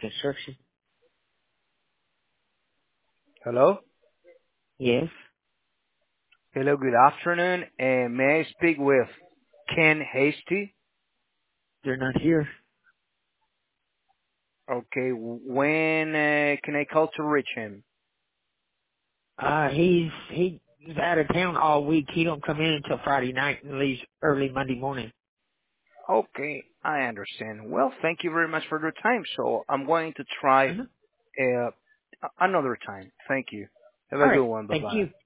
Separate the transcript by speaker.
Speaker 1: Construction.
Speaker 2: Hello?
Speaker 1: Yes,
Speaker 2: Hello, good afternoon. May I speak with Ken Hasty?
Speaker 1: they're not here.
Speaker 2: Okay, when can I call to reach him?
Speaker 1: He's out of town all week. He don't come in until Friday night and leaves early Monday morning.
Speaker 2: Okay, I understand. Well, thank you very much for your time. So I'm going to try
Speaker 1: Uh-huh.
Speaker 2: uh, another time. Thank you. Have
Speaker 1: All
Speaker 2: a
Speaker 1: right.
Speaker 2: good one.
Speaker 1: Thank
Speaker 2: Bye-bye.
Speaker 1: you.